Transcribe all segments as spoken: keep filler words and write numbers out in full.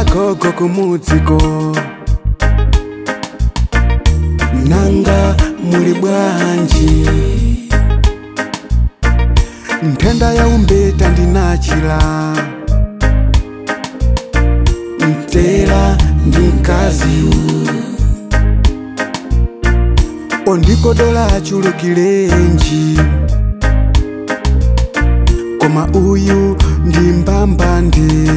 gogo kumudziko nanga muli bwanji nthenda ya umbeta ndinachila mtela ndi mkazi ondikodola achulukilenji koma uyu ndi mbambande.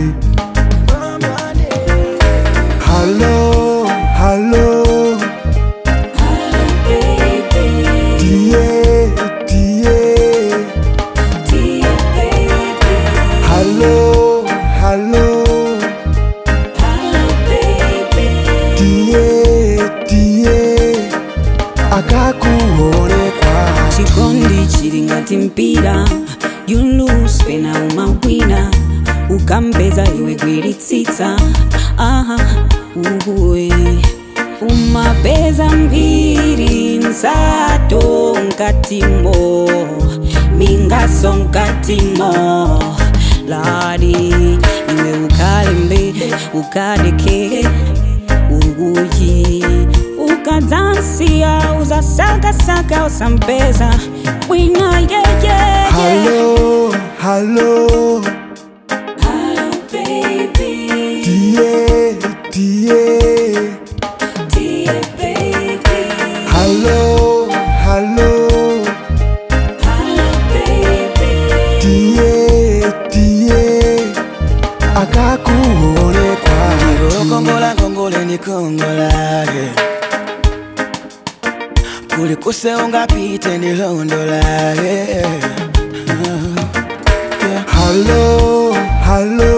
Hello, hello, hello baby, dear, dear, dear baby, hello, hello, hello baby, dear, dear, akakuone kwa chikondi chili ngati mpira, you lose pena umawina, ukambeza iwe gwiritsitsa. Aha, uwe umapeza mbiri nsato nkatimo mingaso nkatimo ladi iwe ukalembe ukadeke uguji ukadzansia uzasakasaka usampeza wina yeye. hello, hello, hello baby, dear, dear, dear baby, hello, hello, hello baby, dear, dear, akakuone kwa kongola kongole ni kongola kulikuse ungapite ni londola. hello, hello,